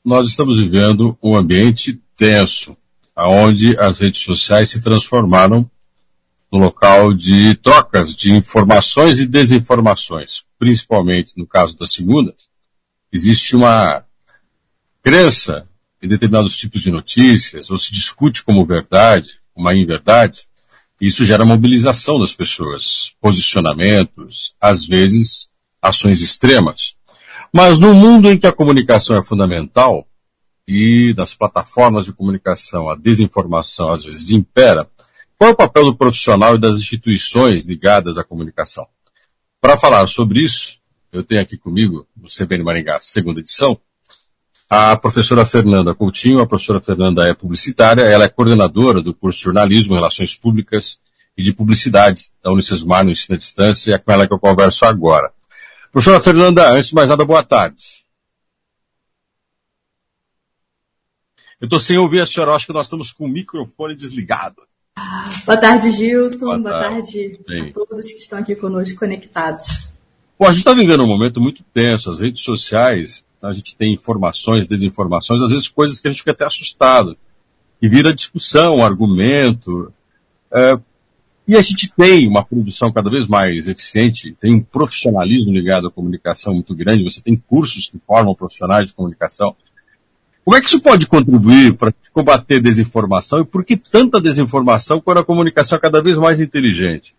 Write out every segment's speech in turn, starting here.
nós estamos vivendo um ambiente tenso, onde as redes sociais se transformaram no local de trocas de informações e desinformações. Principalmente no caso da segunda, existe uma crença em determinados tipos de notícias, ou se discute como verdade, uma inverdade, e isso gera mobilização das pessoas, posicionamentos, às vezes ações extremas. Mas no mundo em que a comunicação é fundamental, e das plataformas de comunicação a desinformação às vezes impera, qual é o papel do profissional e das instituições ligadas à comunicação? Para falar sobre isso, eu tenho aqui comigo, no CBN Maringá, segunda edição, a professora Fernanda Coutinho. A professora Fernanda é publicitária, ela é coordenadora do curso de Jornalismo, Relações Públicas e de Publicidade da Unicesumar no ensino à distância, e é com ela que eu converso agora. Professora Fernanda, antes de mais nada, boa tarde. Eu estou sem ouvir a senhora, acho que nós estamos com o microfone desligado. Boa tarde, Gilson. Boa tarde a todos que estão aqui conosco conectados. Bom, a gente está vivendo um momento muito tenso, as redes sociais, a gente tem informações, desinformações, às vezes coisas que a gente fica até assustado, e vira discussão, argumento, e a gente tem uma produção cada vez mais eficiente, tem um profissionalismo ligado à comunicação muito grande, você tem cursos que formam profissionais de comunicação. Como é que isso pode contribuir para combater desinformação, e por que tanta desinformação quando a comunicação é cada vez mais inteligente?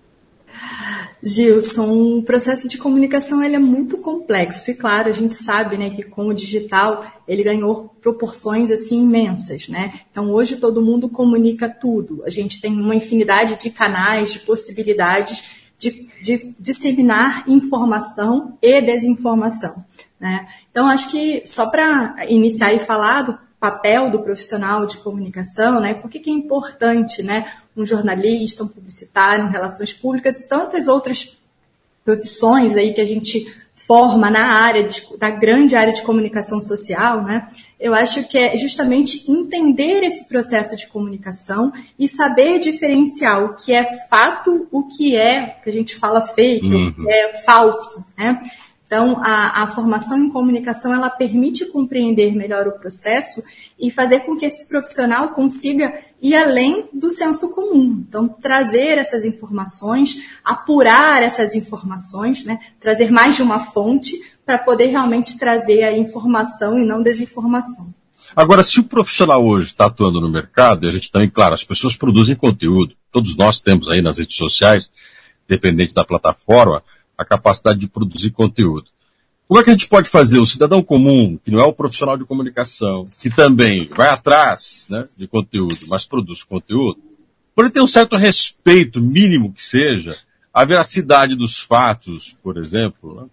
Gilson, o processo de comunicação ele é muito complexo e, claro, a gente sabe, né, que com o digital ele ganhou proporções assim imensas, né? Então hoje todo mundo comunica tudo, a gente tem uma infinidade de canais, de possibilidades de disseminar informação e desinformação, né? Então acho que só para iniciar e falar do papel do profissional de comunicação, né? Por que é importante, né? Um jornalista, um publicitário, relações públicas e tantas outras profissões aí que a gente forma na área, da grande área de comunicação social, né? Eu acho que é justamente entender esse processo de comunicação e saber diferenciar o que é fato, o que a gente fala fake, o que é falso, né? Então, a formação em comunicação, ela permite compreender melhor o processo e fazer com que esse profissional consiga ir além do senso comum. Então, trazer essas informações, apurar essas informações, né? Trazer mais de uma fonte para poder realmente trazer a informação e não desinformação. Agora, se o profissional hoje está atuando no mercado, e a gente também, claro, as pessoas produzem conteúdo, todos nós temos aí nas redes sociais, dependente da plataforma, a capacidade de produzir conteúdo. Como é que a gente pode fazer o cidadão comum, que não é o profissional de comunicação, que também vai atrás, né, de conteúdo, mas produz conteúdo, por ele ter um certo respeito, mínimo que seja, à veracidade dos fatos, por exemplo? Né?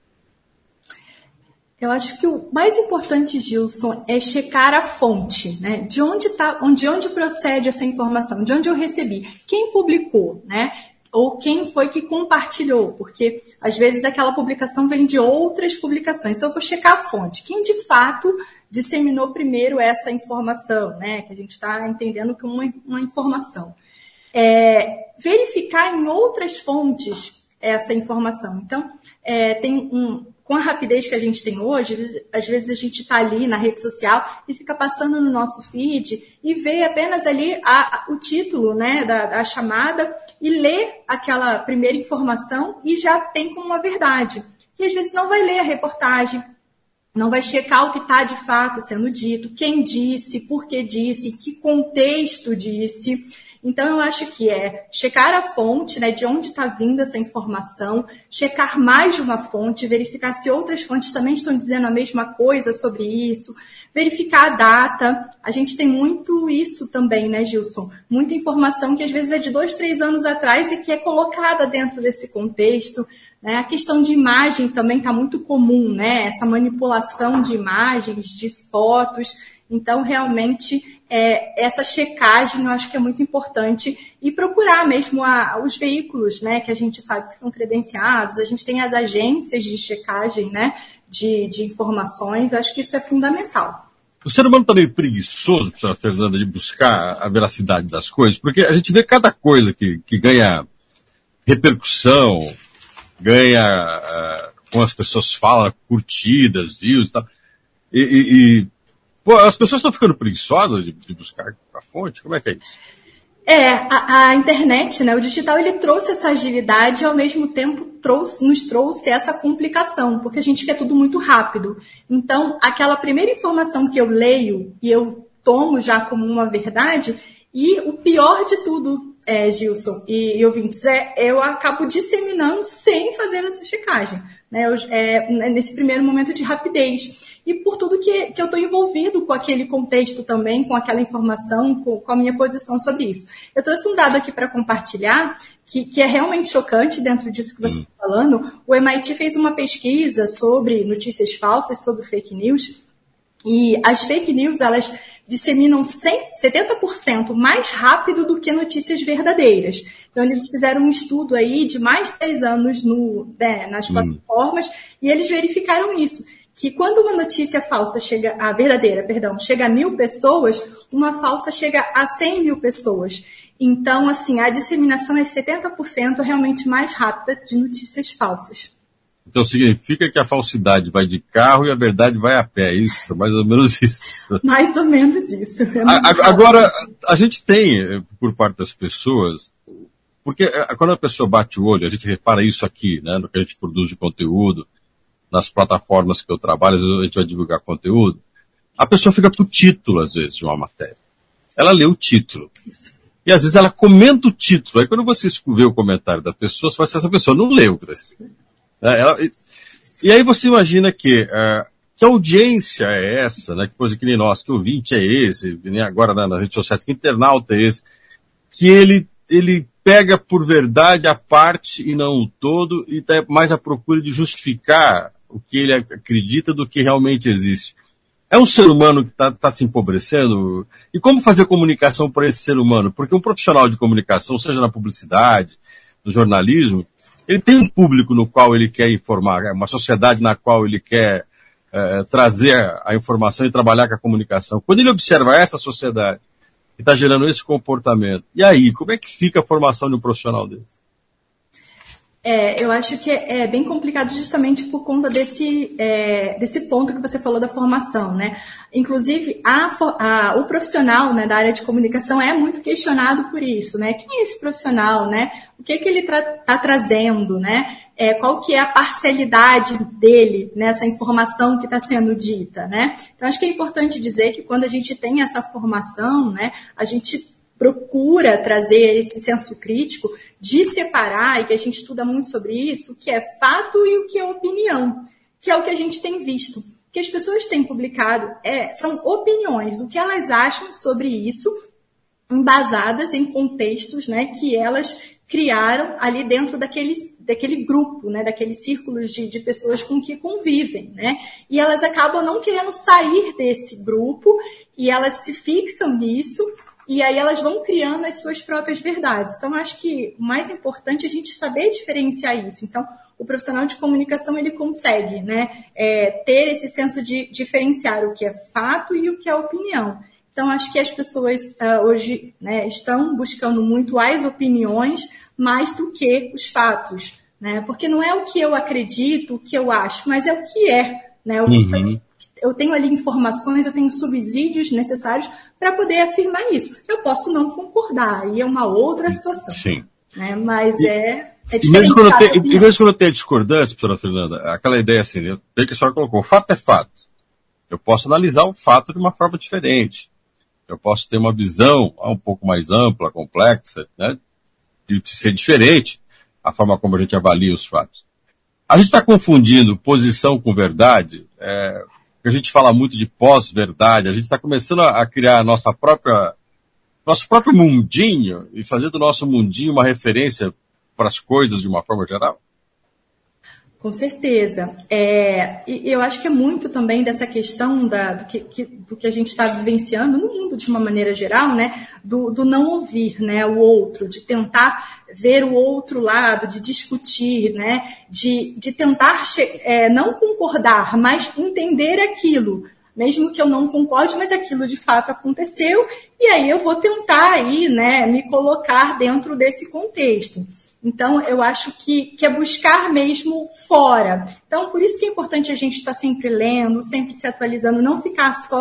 Eu acho que o mais importante, Gilson, é checar a fonte, né? De onde procede essa informação, de onde eu recebi, quem publicou, né? Ou quem foi que compartilhou, porque às vezes aquela publicação vem de outras publicações. Então eu vou checar a fonte. Quem de fato disseminou primeiro essa informação, né? Que a gente está entendendo que uma informação. Verificar em outras fontes essa informação. Então, com a rapidez que a gente tem hoje, às vezes a gente está ali na rede social e fica passando no nosso feed e vê apenas ali o título, né, da chamada e lê aquela primeira informação e já tem como uma verdade. E às vezes não vai ler a reportagem, não vai checar o que está de fato sendo dito, quem disse, por que disse, que contexto disse. Então, eu acho que é checar a fonte, né, de onde está vindo essa informação, checar mais de uma fonte, verificar se outras fontes também estão dizendo a mesma coisa sobre isso, verificar a data. A gente tem muito isso também, né, Gilson? Muita informação que às vezes é de 2, 3 anos atrás e que é colocada dentro desse contexto. Né? A questão de imagem também está muito comum, né? Essa manipulação de imagens, de fotos. Então, realmente, essa checagem eu acho que é muito importante e procurar mesmo os veículos, né, que a gente sabe que são credenciados, a gente tem as agências de checagem, né, de informações, eu acho que isso é fundamental. O ser humano está meio preguiçoso, professora Fernanda, de buscar a veracidade das coisas, porque a gente vê cada coisa que ganha repercussão, como as pessoas falam, curtidas, views e tal, e as pessoas estão ficando preguiçosas de buscar a fonte? Como é que é isso? A internet, né, o digital, ele trouxe essa agilidade e, ao mesmo tempo, nos trouxe essa complicação, porque a gente quer tudo muito rápido. Então, aquela primeira informação que eu leio e eu tomo já como uma verdade, e o pior de tudo, Gilson e ouvintes, eu acabo disseminando sem fazer essa checagem, né, nesse primeiro momento de rapidez. E por tudo que eu estou envolvido com aquele contexto também, com aquela informação, com a minha posição sobre isso. Eu trouxe um dado aqui para compartilhar, que é realmente chocante dentro disso que você está falando. O MIT fez uma pesquisa sobre notícias falsas, sobre fake news, e as fake news, elas disseminam 70% mais rápido do que notícias verdadeiras. Então, eles fizeram um estudo aí de mais de 10 anos nas plataformas, e eles verificaram isso, que quando uma notícia falsa chega a 1.000 pessoas, uma falsa chega a 100.000 pessoas. Então, assim, a disseminação é 70% realmente mais rápida de notícias falsas. Então significa que a falsidade vai de carro e a verdade vai a pé, isso? Mais ou menos isso. Mais ou menos isso. Agora, a gente tem, por parte das pessoas, porque quando a pessoa bate o olho, a gente repara isso aqui, né, no que a gente produz de conteúdo, nas plataformas que eu trabalho, a gente vai divulgar conteúdo, a pessoa fica pro título, às vezes, de uma matéria. Ela lê o título. Isso. E às vezes ela comenta o título. Aí quando você vê o comentário da pessoa, você fala assim, essa pessoa não leu o que está escrito. E aí você imagina que audiência é essa, né? Que coisa que nem nós, que ouvinte é esse, nem agora nas redes sociais, que internauta é esse, que ele pega por verdade a parte e não o todo, e está mais à procura de justificar o que ele acredita do que realmente existe. É um ser humano que está se empobrecendo? E como fazer comunicação para esse ser humano? Porque um profissional de comunicação, seja na publicidade, no jornalismo, ele tem um público no qual ele quer informar, uma sociedade na qual ele quer trazer a informação e trabalhar com a comunicação. Quando ele observa essa sociedade que está gerando esse comportamento, e aí, como é que fica a formação de um profissional desse? Eu acho que é bem complicado justamente por conta desse ponto que você falou da formação, né? Inclusive, o profissional, né, da área de comunicação é muito questionado por isso, né? Quem é esse profissional, né? O que ele está trazendo, né? Qual que é a parcialidade dele nessa informação que está sendo dita, né? Então, acho que é importante dizer que quando a gente tem essa formação, né, a gente procura trazer esse senso crítico de separar, e que a gente estuda muito sobre isso, o que é fato e o que é opinião, que é o que a gente tem visto. O que as pessoas têm publicado são opiniões, o que elas acham sobre isso, embasadas em contextos, né, que elas criaram ali dentro daquele grupo, né, daqueles círculos de pessoas com que convivem, né? E elas acabam não querendo sair desse grupo e elas se fixam nisso. E aí elas vão criando as suas próprias verdades. Então, acho que o mais importante é a gente saber diferenciar isso. Então, o profissional de comunicação, ele consegue, né, ter esse senso de diferenciar o que é fato e o que é opinião. Então, acho que as pessoas hoje, né, estão buscando muito as opiniões mais do que os fatos, né? Porque não é o que eu acredito, o que eu acho, mas é o que é, né? Eu tenho ali informações, eu tenho subsídios necessários para poder afirmar isso. Eu posso não concordar, aí é uma outra situação. Sim. Né? Mas é diferente. E mesmo quando eu tenho discordância, professora Fernanda, aquela ideia assim, que a senhora colocou, fato é fato. Eu posso analisar o fato de uma forma diferente. Eu posso ter uma visão um pouco mais ampla, complexa, né? De ser diferente a forma como a gente avalia os fatos. A gente está confundindo posição com verdade, a gente fala muito de pós-verdade, a gente está começando a criar nosso próprio mundinho e fazer do nosso mundinho uma referência para as coisas de uma forma geral? Com certeza. E eu acho que é muito também dessa questão do que a gente está vivenciando no mundo de uma maneira geral, né? Do não ouvir, né, o outro, de tentar ver o outro lado, de discutir, né? De tentar não concordar, mas entender aquilo. Mesmo que eu não concorde, mas aquilo de fato aconteceu, e aí eu vou tentar aí, né, me colocar dentro desse contexto. Então, eu acho que é buscar mesmo fora. Então, por isso que é importante a gente estar sempre lendo, sempre se atualizando, não ficar só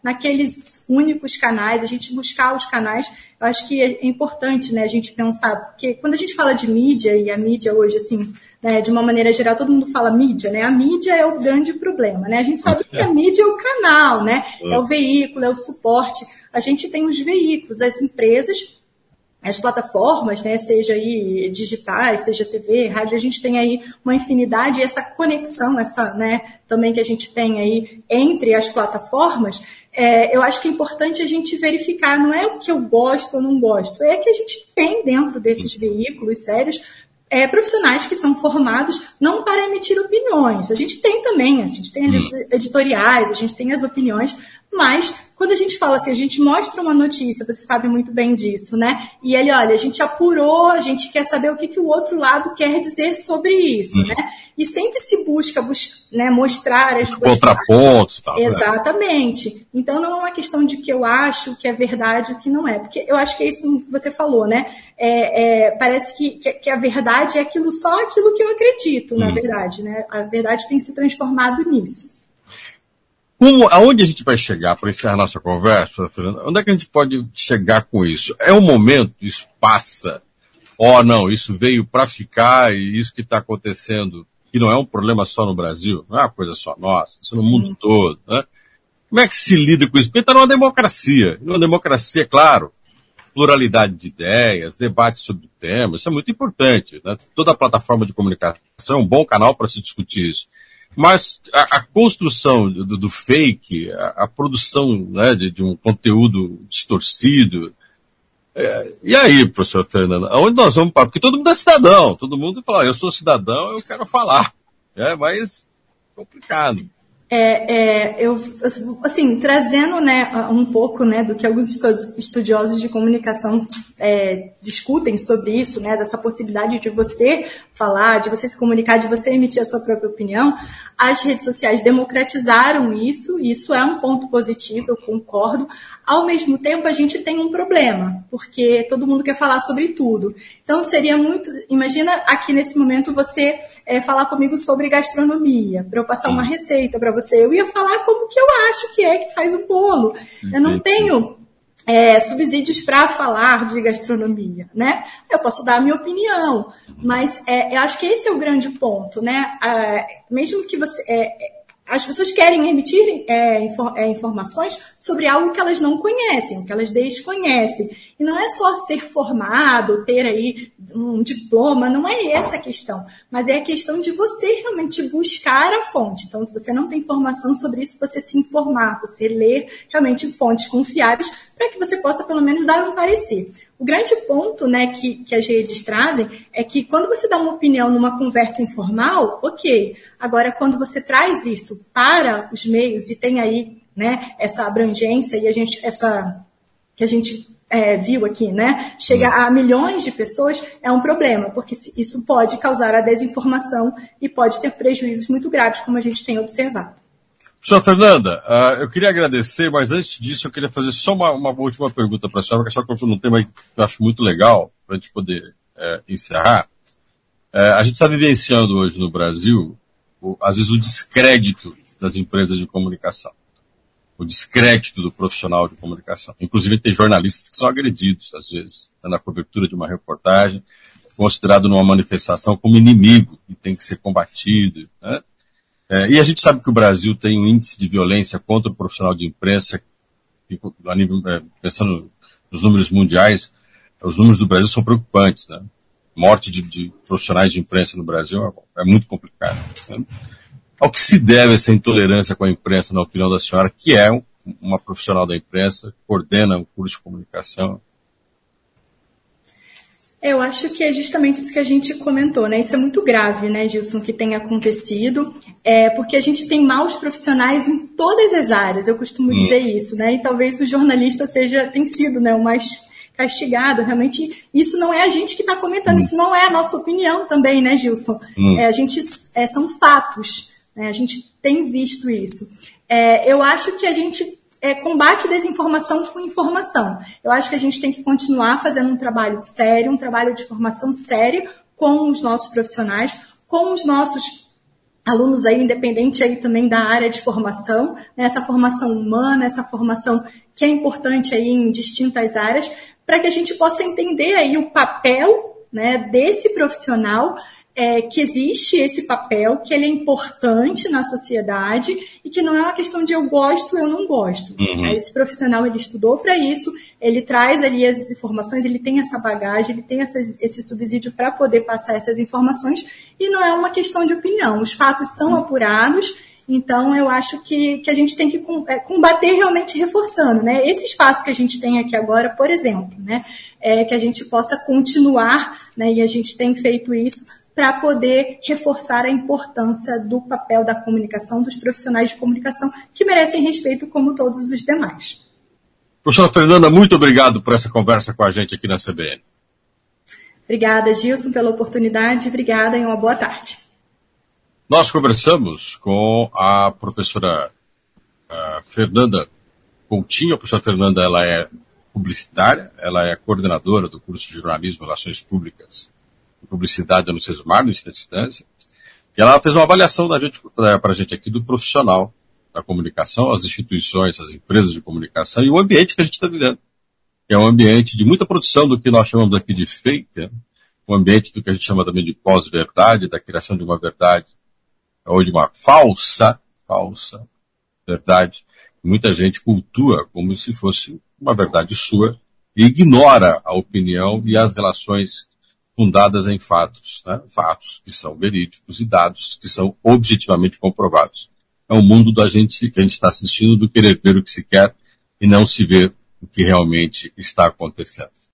naqueles únicos canais, a gente buscar os canais. Eu acho que é importante, né, a gente pensar, porque quando a gente fala de mídia, e a mídia hoje, assim, né, de uma maneira geral, todo mundo fala mídia, né? A mídia é o grande problema, né? A gente sabe que a mídia é o canal, né? É o veículo, é o suporte. A gente tem os veículos, as empresas, as plataformas, né, seja aí digitais, seja TV, rádio, a gente tem aí uma infinidade, e essa conexão, essa, né, também que a gente tem aí entre as plataformas, eu acho que é importante a gente verificar, não é o que eu gosto ou não gosto, é que a gente tem dentro desses veículos sérios profissionais que são formados não para emitir opiniões. A gente tem também, a gente tem as editoriais, a gente tem as opiniões, mas quando a gente fala assim, a gente mostra uma notícia, você sabe muito bem disso, né? E ele, olha, a gente apurou, a gente quer saber o que o outro lado quer dizer sobre isso, né? E sempre se busca né, mostrar as duas contrapontos, tal. Exatamente. Então não é uma questão de que eu acho que é verdade ou que não é, porque eu acho que é isso que você falou, né? Parece que a verdade é só aquilo que eu acredito, na verdade, né? A verdade tem se transformado nisso. Aonde a gente vai chegar para encerrar nossa conversa, Fernanda? Onde é que a gente pode chegar com isso? É um momento, isso passa, não, isso veio para ficar e isso que está acontecendo, que não é um problema só no Brasil, não é uma coisa só nossa, isso é no mundo todo, né? Como é que se lida com isso? Porque está numa democracia. Numa democracia, claro, pluralidade de ideias, debate sobre o tema, isso é muito importante, né? Toda plataforma de comunicação é um bom canal para se discutir isso. Mas a construção do fake, a produção, né, de um conteúdo distorcido, e aí, professor Fernando, aonde nós vamos parar? Porque todo mundo é cidadão, todo mundo fala, eu sou cidadão, eu quero falar. Mas complicado. Assim, trazendo, né, um pouco, né, do que alguns estudiosos de comunicação discutem sobre isso, né, dessa possibilidade de você falar, de você se comunicar, de você emitir a sua própria opinião. As redes sociais democratizaram isso, e isso é um ponto positivo, eu concordo. Ao mesmo tempo, a gente tem um problema, porque todo mundo quer falar sobre tudo. Então, seria muito... Imagina aqui nesse momento você falar comigo sobre gastronomia, para eu passar uma receita para você. Eu ia falar como que eu acho que faz o bolo. Eu não tenho subsídios para falar de gastronomia, né? Eu posso dar a minha opinião, mas eu acho que esse é o grande ponto, né? Mesmo que você... as pessoas querem emitir informações sobre algo que elas não conhecem, que elas desconhecem. E não é só ser formado, ter aí um diploma, não é essa a questão. Mas é a questão de você realmente buscar a fonte. Então, se você não tem informação sobre isso, você se informar, você ler realmente fontes confiáveis para que você possa, pelo menos, dar um parecer. O grande ponto, né, que as redes trazem é que quando você dá uma opinião numa conversa informal, ok. Agora, quando você traz isso para os meios e tem aí, né, essa abrangência e que a gente viu aqui, né, chega a milhões de pessoas, é um problema, porque isso pode causar a desinformação e pode ter prejuízos muito graves, como a gente tem observado. Professora Fernanda, eu queria agradecer, mas antes disso eu queria fazer só uma última pergunta para a senhora, porque a senhora colocou num tema que eu acho muito legal, para a gente poder encerrar. A gente está vivenciando hoje no Brasil, às vezes, o descrédito das empresas de comunicação, o descrédito do profissional de comunicação. Inclusive tem jornalistas que são agredidos, às vezes, na cobertura de uma reportagem, considerado numa manifestação como inimigo e tem que ser combatido, né? E a gente sabe que o Brasil tem um índice de violência contra o profissional de imprensa, pensando nos números mundiais, os números do Brasil são preocupantes, né? Morte de profissionais de imprensa no Brasil é muito complicado, né? Ao que se deve essa intolerância com a imprensa, na opinião da senhora, que é uma profissional da imprensa, coordena um curso de comunicação? Eu acho que é justamente isso que a gente comentou, né? Isso é muito grave, né, Gilson, que tem acontecido, porque a gente tem maus profissionais em todas as áreas, eu costumo dizer isso, né? E talvez o jornalista tem sido, né, o mais castigado. Realmente, isso não é a gente que está comentando, isso não é a nossa opinião também, né, Gilson? São fatos, né? A gente tem visto isso. Eu acho que a gente combate desinformação com informação. Eu acho que a gente tem que continuar fazendo um trabalho sério, um trabalho de formação sério com os nossos profissionais, com os nossos alunos aí, independente aí também da área de formação, né, essa formação humana, essa formação que é importante aí em distintas áreas, para que a gente possa entender aí o papel, né, desse profissional, que existe esse papel, que ele é importante na sociedade e que não é uma questão de eu gosto, eu não gosto. Uhum. Esse profissional, ele estudou para isso, ele traz ali as informações, ele tem essa bagagem, ele tem esse subsídio para poder passar essas informações e não é uma questão de opinião. Os fatos são apurados, então eu acho que a gente tem que combater realmente reforçando, né? Esse espaço que a gente tem aqui agora, por exemplo, né? Que a gente possa continuar, né? E a gente tem feito isso, para poder reforçar a importância do papel da comunicação, dos profissionais de comunicação, que merecem respeito como todos os demais. Professora Fernanda, muito obrigado por essa conversa com a gente aqui na CBN. Obrigada, Gilson, pela oportunidade. Obrigada e uma boa tarde. Nós conversamos com a professora Fernanda Coutinho. A professora Fernanda, ela é publicitária, ela é coordenadora do curso de Jornalismo e Relações Públicas Publicidade da Unicesumar, no ensino à distância, e ela fez uma avaliação para a gente aqui do profissional da comunicação, as instituições, as empresas de comunicação e o ambiente que a gente está vivendo, que é um ambiente de muita produção do que nós chamamos aqui de fake, né? Um ambiente do que a gente chama também de pós-verdade, da criação de uma verdade, ou de uma falsa verdade, que muita gente cultua como se fosse uma verdade sua e ignora a opinião e as relações fundadas em fatos, né? Fatos que são verídicos e dados que são objetivamente comprovados. É um mundo que a gente está assistindo do querer ver o que se quer e não se ver o que realmente está acontecendo.